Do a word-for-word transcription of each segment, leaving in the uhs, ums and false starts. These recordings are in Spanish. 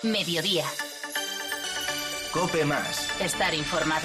Mediodía. COPE más. Estar informado.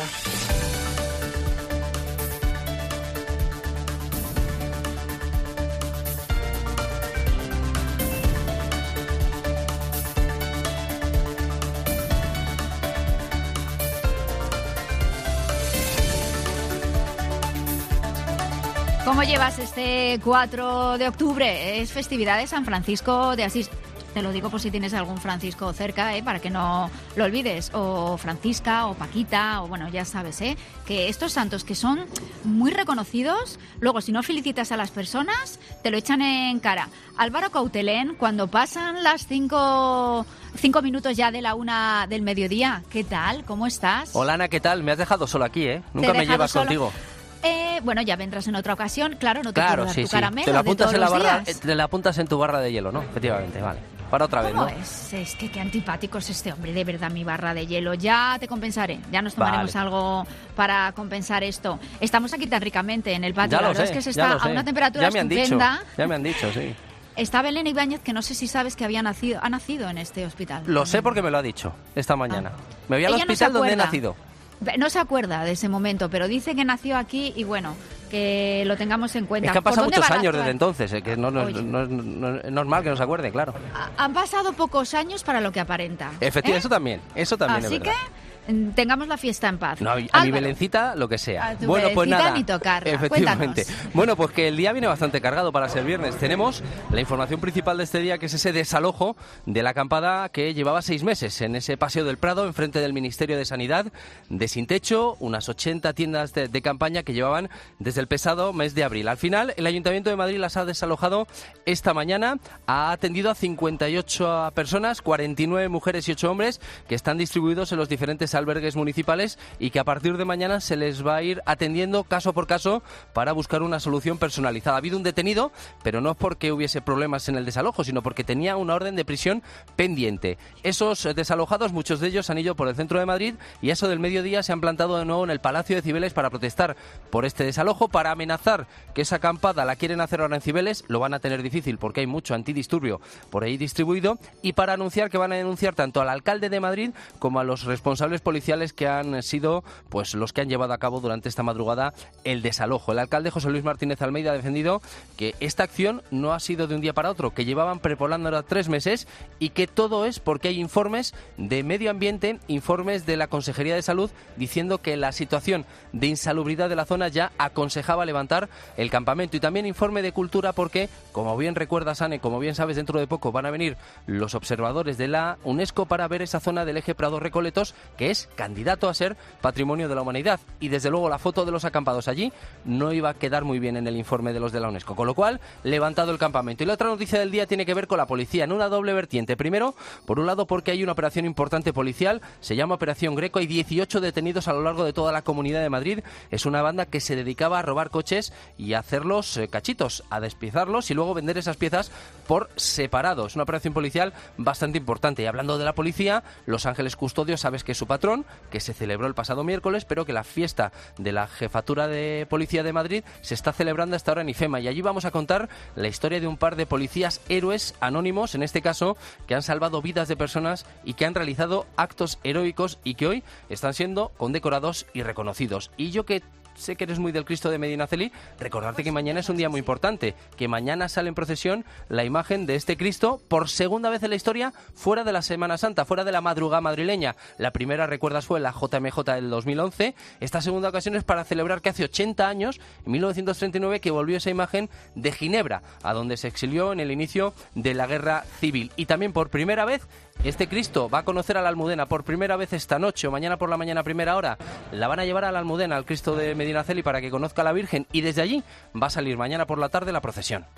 ¿Cómo llevas este cuatro de octubre? Es festividad de San Francisco de Asís. Te lo digo por si tienes algún Francisco cerca, ¿eh? Para que no lo olvides. O Francisca, o Paquita, o bueno, ya sabes, ¿eh? Que estos santos que son muy reconocidos, luego si no felicitas a las personas, te lo echan en cara. Álvaro Coutelén, cuando pasan las cinco, cinco minutos ya de la una del mediodía, ¿qué tal? ¿Cómo estás? Hola Ana, ¿qué tal? Me has dejado solo aquí, ¿eh? Nunca me llevas solo contigo. Eh, bueno, ya vendrás en otra ocasión. Claro, no te claro, quiero dar sí, tu sí. caramelo Te la apuntas de todos en la los barra, días. te la apuntas en tu barra de hielo, ¿no? Efectivamente, vale. Para otra vez, ¿Cómo ¿no? es? Es que qué antipático es este hombre, de verdad, mi barra de hielo. Ya te compensaré, ya nos tomaremos Vale. algo para compensar esto. Estamos aquí tan ricamente en el patio, Ya la lo verdad sé, es que se ya está lo sé. a una temperatura Ya me han dicho, estupenda. ya me han dicho, sí. Está Belén Ibáñez, que no sé si sabes que había nacido, ha nacido en este hospital. Lo sé porque me lo ha dicho esta mañana. Ah. Me voy al Ella no se hospital donde he acuerda. nacido. No se acuerda de ese momento, pero dice que nació aquí y bueno, que lo tengamos en cuenta. Es que han ¿Por pasado dónde muchos van a años actuar? desde entonces, eh, que no, no, Oye. no- no- no- es normal que no se acuerde, claro. Ha- Han pasado pocos años para lo que aparenta. Efectivamente, ¿eh? eso también, eso también Así es verdad. que mm, tengamos la fiesta en paz. No, a mi Álvaro, Belencita, lo que sea. A tu Bueno, pues Belencita nada. ni tocarla. Efectivamente. Cuéntanos. Bueno, pues que el día viene bastante cargado para ser viernes. Tenemos la información principal de este día, que es ese desalojo de la acampada que llevaba seis meses en ese Paseo del Prado, enfrente del Ministerio de Sanidad, de Sin Techo, unas ochenta tiendas de, de campaña que llevaban desde el pasado mes de abril. Al final, el Ayuntamiento de Madrid las ha desalojado esta mañana. Ha atendido a cincuenta y ocho personas, cuarenta y nueve mujeres y ocho hombres, que están distribuidos en los diferentes albergues municipales y que a partir de mañana se les va a ir atendiendo caso por caso para buscar una solución personalizada. Ha habido un detenido, pero no es porque hubiese problemas en el desalojo, sino porque tenía una orden de prisión pendiente. Esos desalojados, muchos de ellos han ido por el centro de Madrid y a eso del mediodía se han plantado de nuevo en el Palacio de Cibeles para protestar por este desalojo, para amenazar que esa acampada la quieren hacer ahora en Cibeles. Lo van a tener difícil porque hay mucho antidisturbio por ahí distribuido, y para anunciar que van a denunciar tanto al alcalde de Madrid como a los responsables policiales que han sido pues los que han llevado a cabo durante esta madrugada el desalojo. El alcalde José Luis Martínez Almeida ha defendido que esta acción no ha sido de un día para otro, que llevaban preparándola tres meses y que todo es porque hay informes de medio ambiente, informes de la Consejería de Salud diciendo que la situación de insalubridad de la zona ya aconsejaba levantar el campamento, y también informe de Cultura porque, como bien recuerdas, Anne, como bien sabes, dentro de poco van a venir los observadores de la UNESCO para ver esa zona del eje Prado-Recoletos, que es candidato a ser Patrimonio de la Humanidad, y desde luego la foto de los acampados allí no iba a quedar muy bien en el informe de los de la UNESCO, con lo cual levantado el campamento. Y la otra noticia del día tiene que ver con la policía en una doble vertiente. Primero, por un lado, porque hay una operación importante policial, se llama Operación Greco, hay dieciocho detenidos a lo largo de toda la Comunidad de Madrid. Es una banda que se dedicaba a robar coches y a hacerlos eh, cachitos, a despiezarlos y luego vender esas piezas por separado. Es una operación policial bastante importante. Y hablando de la policía, Los Ángeles Custodios, sabes que es su patrón, que se celebró el pasado miércoles, pero que la fiesta de la Jefatura de Policía de Madrid se está celebrando hasta ahora en IFEMA, y allí vamos a contar la historia de un par de policías héroes anónimos, en este caso, que han salvado vidas de personas y que han realizado actos heroicos y que hoy están siendo condecorados y reconocidos. Y yo que sé que eres muy del Cristo de Medinaceli, recordarte que mañana es un día muy importante, que mañana sale en procesión la imagen de este Cristo por segunda vez en la historia fuera de la Semana Santa, fuera de la madrugada madrileña. La primera, recuerdas, fue la J M J del dos mil once. Esta segunda ocasión es para celebrar que hace ochenta años, en mil novecientos treinta y nueve, que volvió esa imagen de Ginebra, a donde se exilió en el inicio de la Guerra Civil. Y también por primera vez este Cristo va a conocer a la Almudena, por primera vez esta noche o mañana por la mañana a primera hora. La van a llevar a la Almudena, al Cristo de Medinaceli, para que conozca a la Virgen, y desde allí va a salir mañana por la tarde la procesión.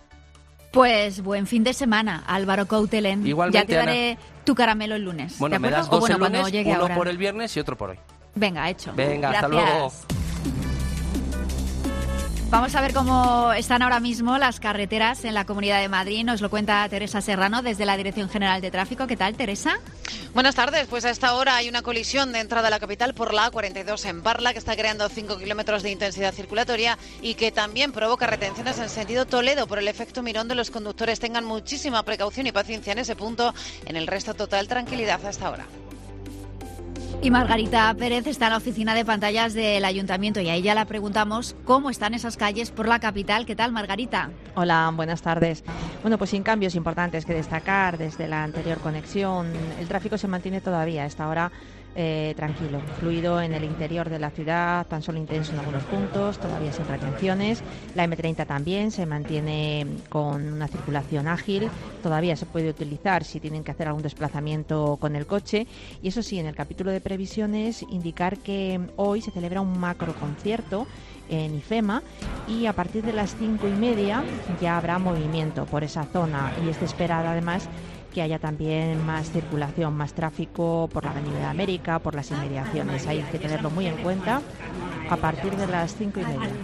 Pues buen fin de semana, Álvaro Coutelén. Igualmente, ya te daré Ana. tu caramelo el lunes. Bueno, ¿de me acuerdo? das dos O bueno, el cuando lunes, llegue uno ahora. por el viernes y otro por hoy. Venga, hecho. Venga, hasta Gracias. luego. Vamos a ver cómo están ahora mismo las carreteras en la Comunidad de Madrid. Nos lo cuenta Teresa Serrano desde la Dirección General de Tráfico. ¿Qué tal, Teresa? Buenas tardes. Pues a esta hora hay una colisión de entrada a la capital por la A cuarenta y dos en Parla, que está creando cinco kilómetros de intensidad circulatoria y que también provoca retenciones en sentido Toledo por el efecto Mirón de los conductores. Tengan muchísima precaución y paciencia en ese punto. En el resto, total tranquilidad hasta ahora. Y Margarita Pérez está en la oficina de pantallas del Ayuntamiento y a ella le preguntamos cómo están esas calles por la capital. ¿Qué tal, Margarita? Hola, buenas tardes. Bueno, pues sin cambios importantes que destacar desde la anterior conexión, el tráfico se mantiene todavía a esta hora eh, tranquilo, fluido en el interior de la ciudad, tan solo intenso en algunos puntos, todavía sin retenciones. La eme treinta también se mantiene con una circulación ágil, todavía se puede utilizar si tienen que hacer algún desplazamiento con el coche. Y eso sí, en el capítulo de previsiones, indicar que hoy se celebra un macro concierto en IFEMA y a partir de las cinco y media ya habrá movimiento por esa zona y es de esperar además que haya también más circulación, más tráfico por la Avenida de América, por las inmediaciones. Hay que tenerlo muy en cuenta a partir de las cinco y media.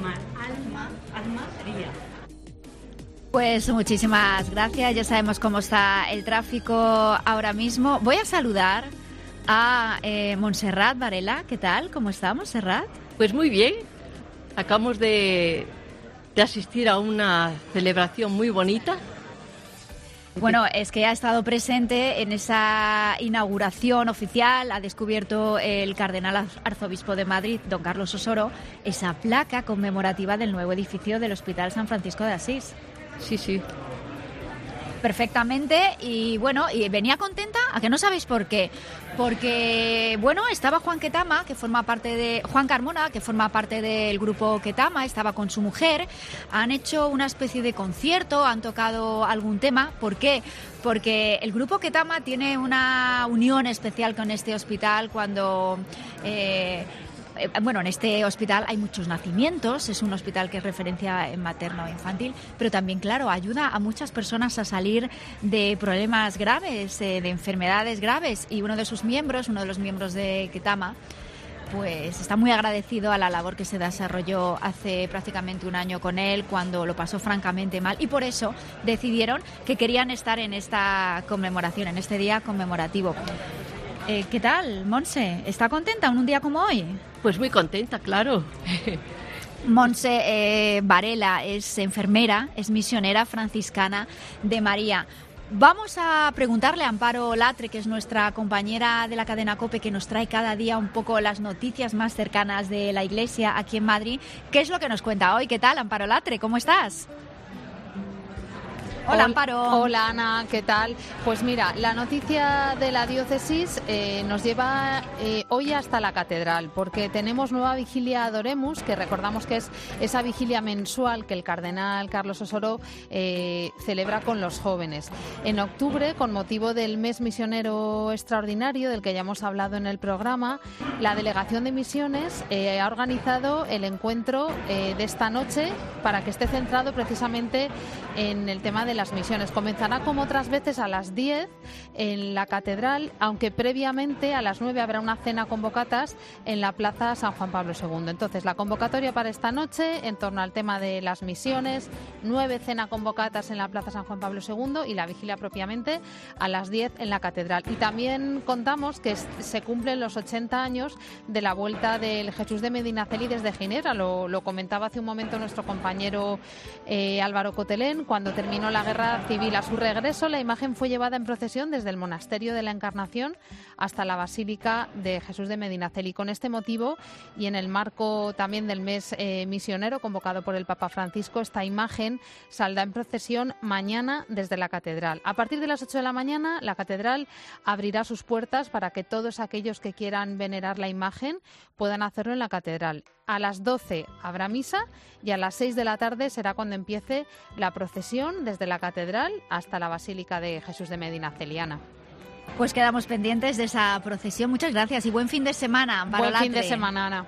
Pues muchísimas gracias. Ya sabemos cómo está el tráfico ahora mismo. Voy a saludar a eh, Montserrat Varela. ¿Qué tal? ¿Cómo está, Montserrat? Pues muy bien. Acabamos de, de asistir a una celebración muy bonita. Bueno, es que ha estado presente en esa inauguración oficial, ha descubierto el cardenal arzobispo de Madrid, don Carlos Osoro, esa placa conmemorativa del nuevo edificio del Hospital San Francisco de Asís. Sí, sí. Perfectamente, y bueno, y venía contenta, ¿a que no sabéis por qué? Porque, bueno, estaba Juan Ketama, que forma parte de... Juan Carmona, que forma parte del grupo Ketama, estaba con su mujer, han hecho una especie de concierto, han tocado algún tema. ¿Por qué? Porque el grupo Ketama tiene una unión especial con este hospital cuando... Eh, Bueno, en este hospital hay muchos nacimientos, es un hospital que es referencia en materno-infantil, pero también, claro, ayuda a muchas personas a salir de problemas graves, eh, de enfermedades graves, y uno de sus miembros, uno de los miembros de Ketama, pues está muy agradecido a la labor que se desarrolló hace prácticamente un año con él, cuando lo pasó francamente mal, y por eso decidieron que querían estar en esta conmemoración, en este día conmemorativo. Eh, ¿Qué tal, Monse? ¿Está contenta en un día como hoy? Pues muy contenta, claro. Monse eh, Varela es enfermera, es misionera franciscana de María. Vamos a preguntarle a Amparo Latre, que es nuestra compañera de la cadena COPE, que nos trae cada día un poco las noticias más cercanas de la Iglesia aquí en Madrid. ¿Qué es lo que nos cuenta hoy? ¿Qué tal, Amparo Latre? ¿Cómo estás? Hola, Amparo. Hola, Ana, ¿qué tal? Pues mira, la noticia de la diócesis eh, nos lleva eh, hoy hasta la catedral, porque tenemos nueva vigilia Adoremus, que recordamos que es esa vigilia mensual que el cardenal Carlos Osoro eh, celebra con los jóvenes. En octubre, con motivo del mes misionero extraordinario, del que ya hemos hablado en el programa, la Delegación de Misiones eh, ha organizado el encuentro eh, de esta noche para que esté centrado precisamente en el tema de las misiones. Comenzará como otras veces a las diez en la catedral, aunque previamente a las nueve habrá una cena con bocatas en la Plaza San Juan Pablo segundo. Entonces, la convocatoria para esta noche en torno al tema de las misiones, nueve cena con bocatas en la Plaza San Juan Pablo segundo y la vigilia propiamente a las diez en la catedral. Y también contamos que se cumplen los ochenta años de la vuelta del Jesús de Medinaceli desde Ginebra. Lo, lo comentaba hace un momento nuestro compañero eh, Álvaro Cotelén. Cuando terminó la guerra civil, a su regreso, la imagen fue llevada en procesión desde el Monasterio de la Encarnación hasta la Basílica de Jesús de Medinaceli. Con este motivo y en el marco también del mes eh, misionero convocado por el Papa Francisco, esta imagen saldrá en procesión mañana desde la catedral. A partir de las ocho de la mañana, la catedral abrirá sus puertas para que todos aquellos que quieran venerar la imagen puedan hacerlo en la catedral. A las doce habrá misa y a las seis de la tarde será cuando empiece la procesión desde la catedral hasta la Basílica de Jesús de Medinaceli. Pues quedamos pendientes de esa procesión. Muchas gracias y buen fin de semana, Amparo Buen Latre. fin de semana, Ana.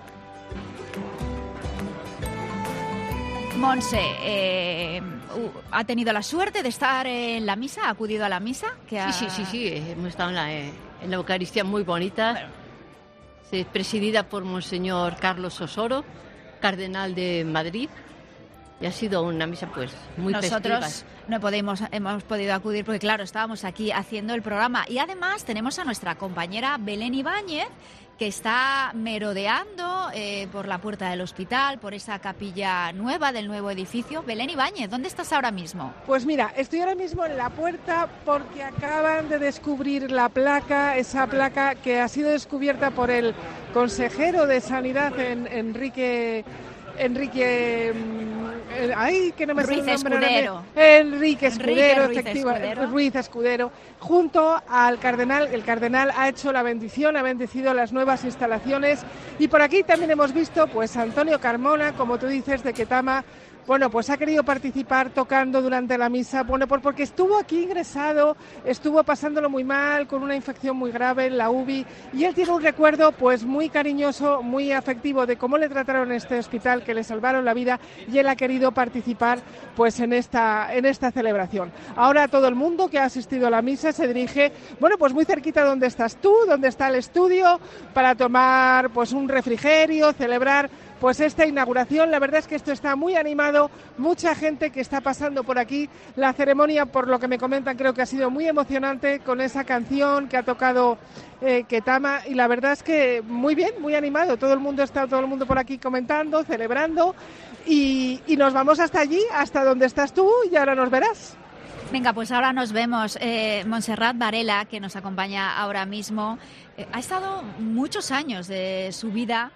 Monse, eh, ¿ha tenido la suerte de estar en la misa? ¿Ha acudido a la misa? Que ha... Sí, sí, sí, sí. Hemos estado en la, en la Eucaristía muy bonita. Bueno. Sí, presidida por Monseñor Carlos Osoro, cardenal de Madrid, Y ha sido una misa pues muy Nosotros festiva. no podemos, hemos podido acudir porque, claro, estábamos aquí haciendo el programa. Y además tenemos a nuestra compañera Belén Ibáñez, que está merodeando eh, por la puerta del hospital, por esa capilla nueva del nuevo edificio. Belén Ibáñez, ¿dónde estás ahora mismo? Pues mira, estoy ahora mismo en la puerta porque acaban de descubrir la placa, esa placa que ha sido descubierta por el consejero de Sanidad, en, Enrique... Enrique... Eh, ay, que no me Ruiz sé el nombre. Escudero. Enrique Escudero, Enrique Ruiz efectivamente, Escudero. Ruiz Escudero, junto al cardenal. El cardenal ha hecho la bendición, ha bendecido las nuevas instalaciones. Y por aquí también hemos visto, pues, a Antonio Carmona, como tú dices, de Ketama. Bueno, pues ha querido participar tocando durante la misa, bueno, por, porque estuvo aquí ingresado, estuvo pasándolo muy mal, con una infección muy grave en la U B I, y él tiene un recuerdo pues muy cariñoso, muy afectivo de cómo le trataron en este hospital, que le salvaron la vida, y él ha querido participar pues en esta, en esta celebración. Ahora todo el mundo que ha asistido a la misa se dirige, bueno, pues muy cerquita donde estás tú, donde está el estudio, para tomar pues un refrigerio, celebrar pues esta inauguración. La verdad es que esto está muy animado, mucha gente que está pasando por aquí. La ceremonia, por lo que me comentan, creo que ha sido muy emocionante con esa canción que ha tocado eh, Ketama, y la verdad es que muy bien, muy animado. Todo el mundo está, todo el mundo por aquí comentando, celebrando, y, y nos vamos hasta allí, hasta donde estás tú, y ahora nos verás. Venga, pues ahora nos vemos. Eh, Montserrat Varela, que nos acompaña ahora mismo, eh, ha estado muchos años de su vida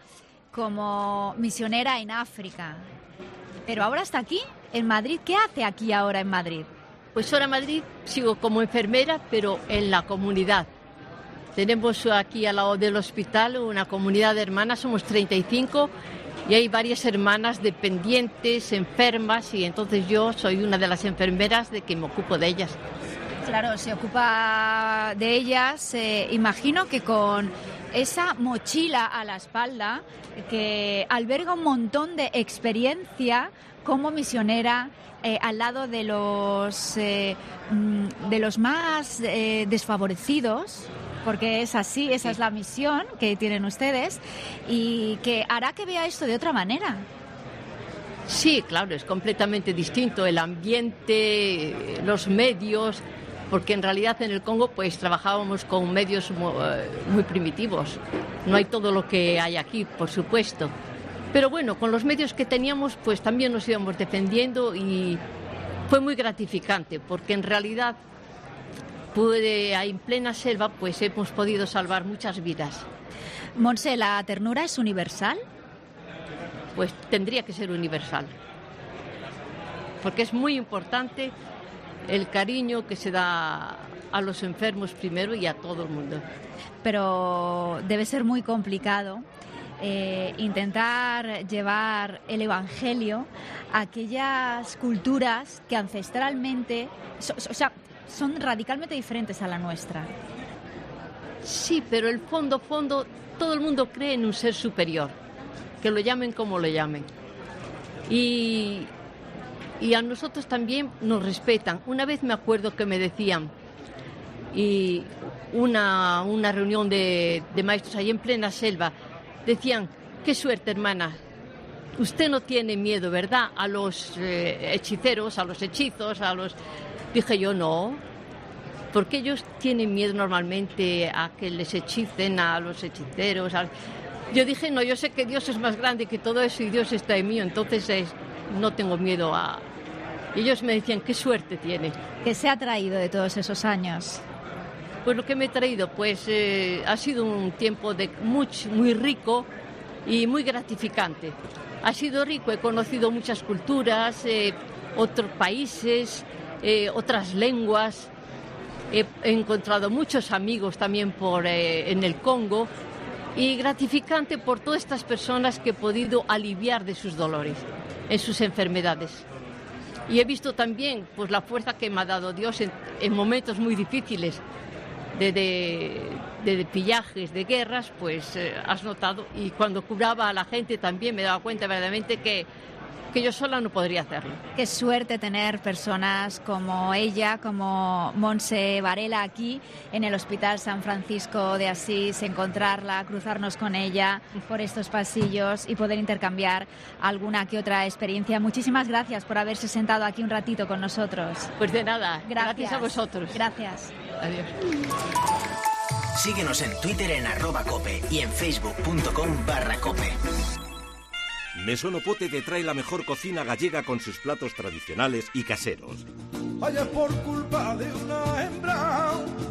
como misionera en África, pero ahora está aquí, en Madrid. ¿Qué hace aquí ahora en Madrid? Pues ahora en Madrid sigo como enfermera, pero en la comunidad. Tenemos aquí al lado del hospital una comunidad de hermanas, somos treinta y cinco, y hay varias hermanas dependientes, enfermas, y entonces yo soy una de las enfermeras de que me ocupo de ellas. Claro, se ocupa de ellas, eh, imagino que con esa mochila a la espalda que alberga un montón de experiencia como misionera eh, al lado de los, eh, de los más eh, desfavorecidos, porque es así, esa es la misión que tienen ustedes, y que hará que vea esto de otra manera. Sí, claro, es completamente distinto el ambiente, los medios, porque en realidad en el Congo pues trabajábamos con medios muy, muy primitivos. No hay todo lo que hay aquí, por supuesto. Pero bueno, con los medios que teníamos pues también nos íbamos defendiendo, y fue muy gratificante, porque en realidad pude, en plena selva pues hemos podido salvar muchas vidas. Monse, ¿la ternura es universal? Pues tendría que ser universal, porque es muy importante el cariño que se da a los enfermos primero y a todo el mundo. Pero debe ser muy complicado eh, intentar llevar el Evangelio a aquellas culturas que ancestralmente, so, so, o sea, son radicalmente diferentes a la nuestra. Sí, pero el fondo, fondo, todo el mundo cree en un ser superior, que lo llamen como lo llamen. Y... Y a nosotros también nos respetan. Una vez me acuerdo que me decían, y una, una reunión de, de maestros ahí en plena selva, decían, qué suerte, hermana, usted no tiene miedo, ¿verdad?, a los eh, hechiceros, a los hechizos, a los... Dije yo, no, porque ellos tienen miedo normalmente a que les hechicen, a los hechiceros. A... Yo dije, no, yo sé que Dios es más grande que todo eso y Dios está en mí, entonces es... no tengo miedo a... Y ellos me decían, qué suerte tiene. ¿Qué se ha traído de todos esos años? Pues lo que me he traído, pues eh, ha sido un tiempo de muy, muy rico y muy gratificante. Ha sido rico, he conocido muchas culturas, eh, otros países, eh, otras lenguas. He, he encontrado muchos amigos también por, eh, en el Congo, y gratificante por todas estas personas que he podido aliviar de sus dolores, en sus enfermedades. Y he visto también pues la fuerza que me ha dado Dios en, en momentos muy difíciles de, de, de, de pillajes, de guerras, pues eh, has notado. Y cuando curaba a la gente también me daba cuenta verdaderamente que, que yo sola no podría hacerlo. Qué suerte tener personas como ella, como Montse Varela aquí en el Hospital San Francisco de Asís, encontrarla, cruzarnos con ella por estos pasillos y poder intercambiar alguna que otra experiencia. Muchísimas gracias por haberse sentado aquí un ratito con nosotros. Pues de nada, gracias, gracias a vosotros. Gracias. Adiós. Síguenos en Twitter en arroba cope y en facebook.com barra cope. Mesonopote te trae la mejor cocina gallega con sus platos tradicionales y caseros. Vaya por culpa de una hembra.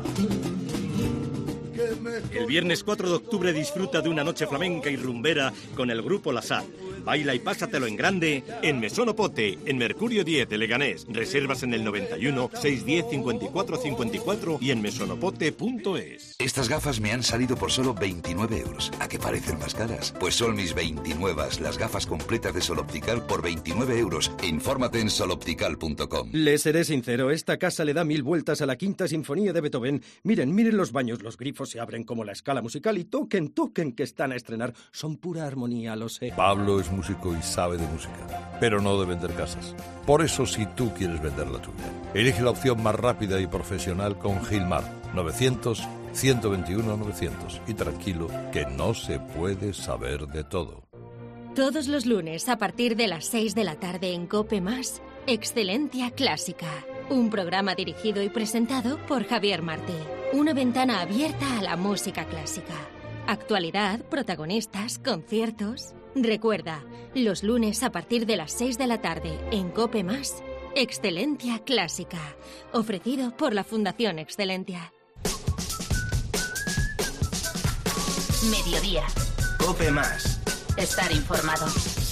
El viernes cuatro de octubre disfruta de una noche flamenca y rumbera con el grupo La Sal. Baila y pásatelo en grande en Mesonopote, en Mercurio diez de Leganés. Reservas en el noventa y uno, seiscientos diez, cincuenta y cuatro cincuenta y cuatro y en mesonopote punto es. Estas gafas me han salido por solo veintinueve euros. ¿A qué parecen más caras? Pues son mis veintinueve, las gafas completas de Sol Optical por veintinueve euros. Infórmate en sol optical punto com. Les seré sincero, esta casa le da mil vueltas a la quinta sinfonía de Beethoven. Miren, miren los baños, los grifos se abren como la escala musical y toquen, toquen que están a estrenar. Son pura armonía, lo sé. Pablo es músico y sabe de música, pero no de vender casas. Por eso, si tú quieres vender la tuya, elige la opción más rápida y profesional con Gilmar. novecientos, ciento veintiuno, novecientos. Y tranquilo, que no se puede saber de todo. Todos los lunes a partir de las seis de la tarde en COPE Más, Excelencia Clásica. Un programa dirigido y presentado por Javier Martí. Una ventana abierta a la música clásica. Actualidad, protagonistas, conciertos. Recuerda, los lunes a partir de las seis de la tarde en COPE Más, Excelencia Clásica. Ofrecido por la Fundación Excelentia. Mediodía. COPE Más. Estar informado.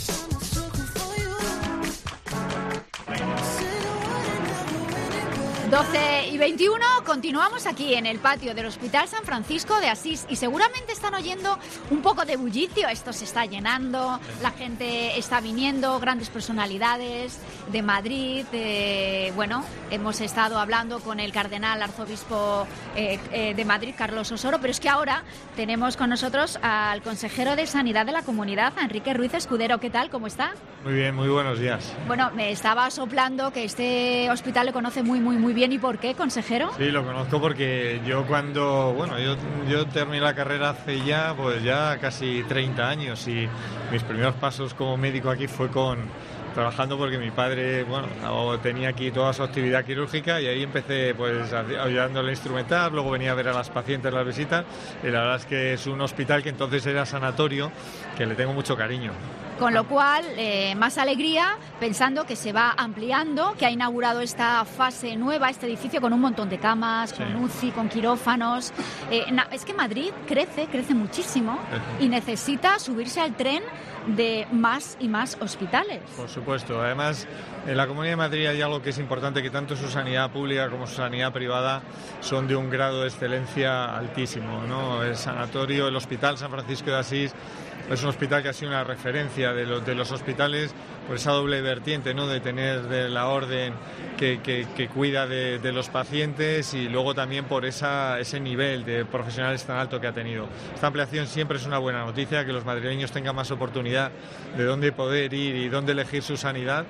doce y veintiuno, continuamos aquí en el patio del Hospital San Francisco de Asís y seguramente están oyendo un poco de bullicio. Esto se está llenando, la gente está viniendo, grandes personalidades de Madrid. Eh, bueno, hemos estado hablando con el cardenal arzobispo eh, eh, de Madrid, Carlos Osoro, pero es que ahora tenemos con nosotros al consejero de Sanidad de la Comunidad, Enrique Ruiz Escudero. ¿Qué tal? ¿Cómo está? Muy bien, muy buenos días. Bueno, me estaba soplando que este hospital le conoce muy, muy, muy bien. ¿Y por qué, consejero? Sí, lo conozco porque yo cuando, bueno, yo, yo terminé la carrera hace ya, pues ya casi treinta años y mis primeros pasos como médico aquí fue con trabajando porque mi padre, bueno, tenía aquí toda su actividad quirúrgica y ahí empecé pues ayudándole a instrumentar, luego venía a ver a las pacientes las visitas y la verdad es que es un hospital que entonces era sanatorio, que le tengo mucho cariño. Con lo cual, eh, más alegría, pensando que se va ampliando, que ha inaugurado esta fase nueva, este edificio con un montón de camas, con sí. U C I, con quirófanos. Eh, na, es que Madrid crece, crece muchísimo y necesita subirse al tren de más y más hospitales. Por supuesto. Además, en la Comunidad de Madrid hay algo que es importante, que tanto su sanidad pública como su sanidad privada son de un grado de excelencia altísimo, ¿no? El sanatorio, el Hospital San Francisco de Asís, es un hospital que ha sido una referencia de los, de los hospitales por esa doble vertiente, ¿no? De tener de la orden que, que, que cuida de, de los pacientes y luego también por esa, ese nivel de profesionales tan alto que ha tenido. Esta ampliación siempre es una buena noticia, que los madrileños tengan más oportunidad de dónde poder ir y dónde elegir su sanidad.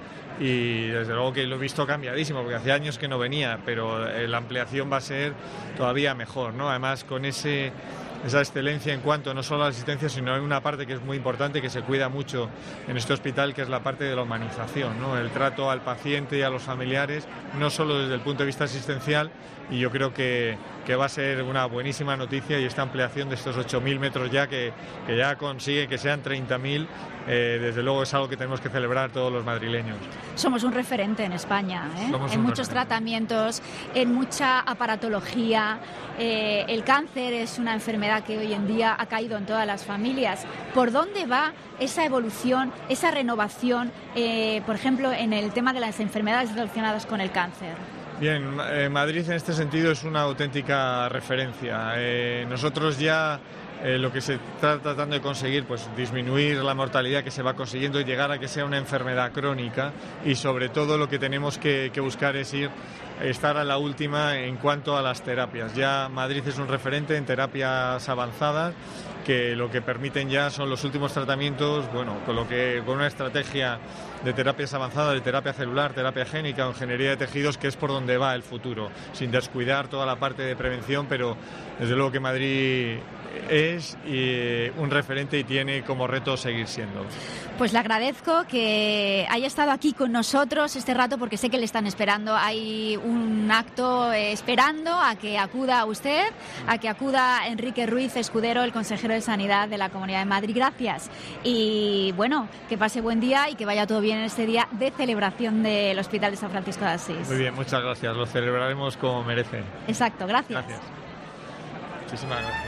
Y desde luego que lo he visto cambiadísimo, porque hace años que no venía, pero la ampliación va a ser todavía mejor, ¿no? Además, con ese... esa excelencia en cuanto no solo a la asistencia, sino en una parte que es muy importante, que se cuida mucho en este hospital, que es la parte de la humanización, ¿no? El trato al paciente y a los familiares, no solo desde el punto de vista asistencial, y yo creo que, que va a ser una buenísima noticia, y esta ampliación de estos ocho mil metros ya, que, que ya consigue que sean treinta mil, eh, desde luego es algo que tenemos que celebrar todos los madrileños. Somos un referente en España, ¿eh? En muchos referente. tratamientos, en mucha aparatología. Eh, el cáncer es una enfermedad que hoy en día ha caído en todas las familias. ¿Por dónde va esa evolución, esa renovación, eh, por ejemplo, en el tema de las enfermedades relacionadas con el cáncer? Bien, eh, Madrid en este sentido es una auténtica referencia. Eh, nosotros ya eh, lo que se está tratando de conseguir, pues disminuir la mortalidad que se va consiguiendo y llegar a que sea una enfermedad crónica, y sobre todo lo que tenemos que, que buscar es ir estar a la última en cuanto a las terapias. Ya Madrid es un referente en terapias avanzadas que lo que permiten ya son los últimos tratamientos, bueno, con lo que con una estrategia de terapias avanzadas, de terapia celular, terapia génica o ingeniería de tejidos, que es por donde va el futuro, sin descuidar toda la parte de prevención, pero desde luego que Madrid es eh, un referente y tiene como reto seguir siendo. Pues le agradezco que haya estado aquí con nosotros este rato, porque sé que le están esperando. Hay un acto eh, esperando a que acuda usted, a que acuda Enrique Ruiz Escudero, el consejero de Sanidad de la Comunidad de Madrid. Gracias. Y bueno, que pase buen día y que vaya todo bien en este día de celebración del Hospital de San Francisco de Asís. Muy bien, muchas gracias. Lo celebraremos como merecen. Exacto, gracias. Gracias. Muchísimas gracias.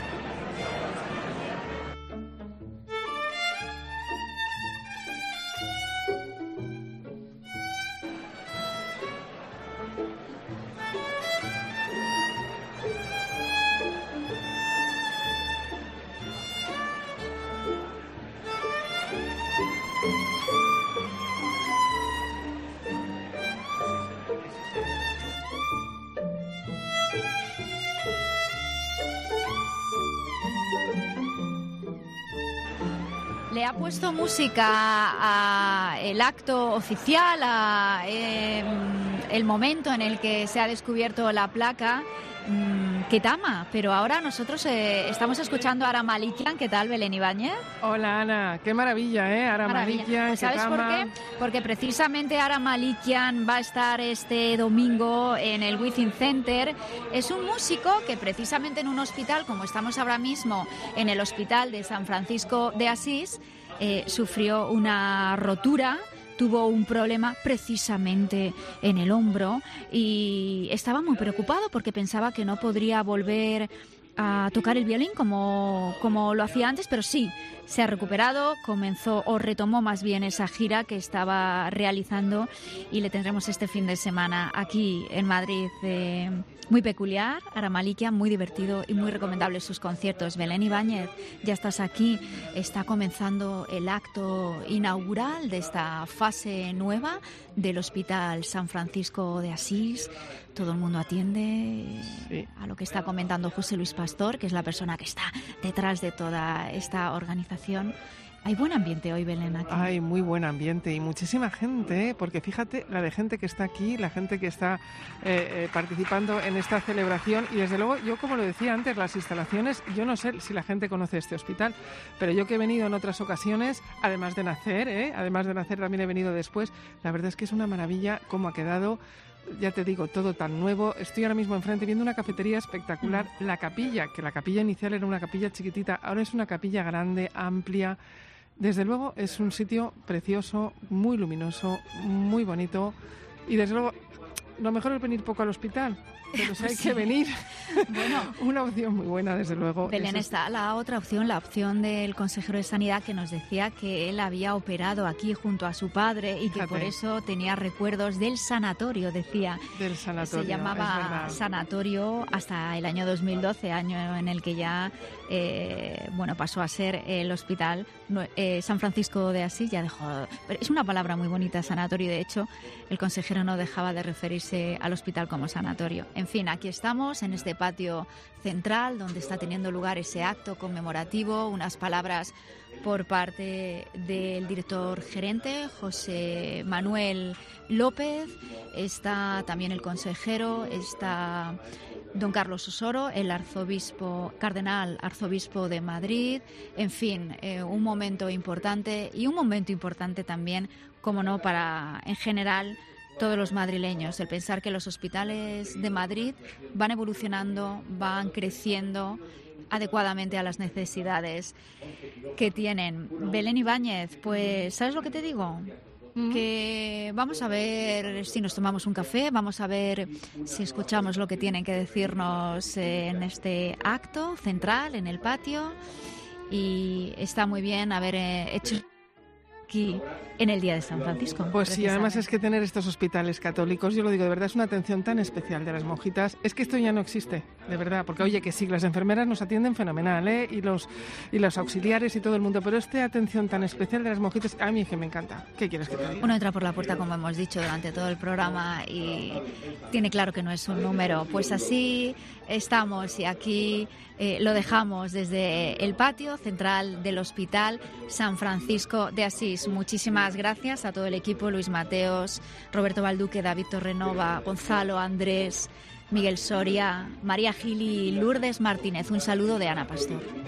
Le ha puesto música a el acto oficial, a eh, el momento en el que se ha descubierto la placa mmm, Ketama, pero ahora nosotros eh, estamos escuchando a Ara Malikian. ¿Qué tal, Belén Ibáñez? Hola, Ana, qué maravilla, ¿eh? Ara Maravilla. Malikian, Pues ¿sabes Ketama. por qué? Porque precisamente Ara Malikian va a estar este domingo en el Within Center. Es un músico que precisamente en un hospital, como estamos ahora mismo en el Hospital de San Francisco de Asís, eh, sufrió una rotura. Tuvo un problema precisamente en el hombro y estaba muy preocupado porque pensaba que no podría volver a tocar el violín como, como lo hacía antes, pero sí, se ha recuperado, comenzó o retomó más bien esa gira que estaba realizando y le tendremos este fin de semana aquí en Madrid. Eh, muy peculiar, Ara Malikian, muy divertido y muy recomendable sus conciertos. Belén Ibáñez, ya estás aquí, está comenzando el acto inaugural de esta fase nueva del Hospital San Francisco de Asís. Todo el mundo atiende sí. a lo que está comentando José Luis Pastor, que es la persona que está detrás de toda esta organización. Hay buen ambiente hoy, Belén, aquí. Hay muy buen ambiente y muchísima gente, ¿eh? Porque fíjate la de gente que está aquí, la gente que está eh, eh, participando en esta celebración. Y desde luego, yo como lo decía antes, las instalaciones, yo no sé si la gente conoce este hospital, pero yo que he venido en otras ocasiones, además de nacer, ¿eh? además de nacer también he venido después, la verdad es que es una maravilla cómo ha quedado. Ya te digo, todo tan nuevo. Estoy ahora mismo enfrente viendo una cafetería espectacular. Mm. La capilla, que la capilla inicial era una capilla chiquitita, ahora es una capilla grande, amplia. Desde luego es un sitio precioso, muy luminoso, muy bonito. Y desde luego, lo mejor es venir poco al hospital. Pero si hay sí. que venir, bueno, una opción muy buena, desde luego. Belén, es está la otra opción, la opción del consejero de Sanidad, que nos decía que él había operado aquí junto a su padre y que Fíjate. por eso tenía recuerdos del sanatorio, decía. Del sanatorio, se llamaba sanatorio hasta el año dos mil doce, año en el que ya eh, bueno, pasó a ser el hospital eh, San Francisco de Asís. Ya dejó, pero es una palabra muy bonita, sanatorio, y de hecho el consejero no dejaba de referirse al hospital como sanatorio. En fin, aquí estamos en este patio central donde está teniendo lugar ese acto conmemorativo, unas palabras por parte del director gerente, José Manuel López, está también el consejero, está don Carlos Osoro, el arzobispo, cardenal arzobispo de Madrid. En fin, eh, un momento importante y un momento importante también, como no, para en general todos los madrileños, el pensar que los hospitales de Madrid van evolucionando, van creciendo adecuadamente a las necesidades que tienen. Belén Ibáñez, pues, ¿sabes lo que te digo? Mm. Que vamos a ver si nos tomamos un café, vamos a ver si escuchamos lo que tienen que decirnos en este acto central, en el patio, y está muy bien haber hecho aquí en el Día de San Francisco. Pues sí, además es que tener estos hospitales católicos, yo lo digo de verdad, es una atención tan especial de las monjitas. Es que esto ya no existe, de verdad, porque oye, que sí, las enfermeras nos atienden fenomenal, ¿eh? Y los, y los auxiliares y todo el mundo, pero esta atención tan especial de las monjitas, a mí es que me encanta. ¿Qué quieres que te diga? Uno entra por la puerta, como hemos dicho durante todo el programa, y tiene claro que no es un número. Pues así estamos y aquí eh, lo dejamos desde el patio central del Hospital San Francisco de Asís. Muchísimas gracias a todo el equipo, Luis Mateos, Roberto Balduque, David Torrenova, Gonzalo, Andrés, Miguel Soria, María Gil y Lourdes Martínez. Un saludo de Ana Pastor.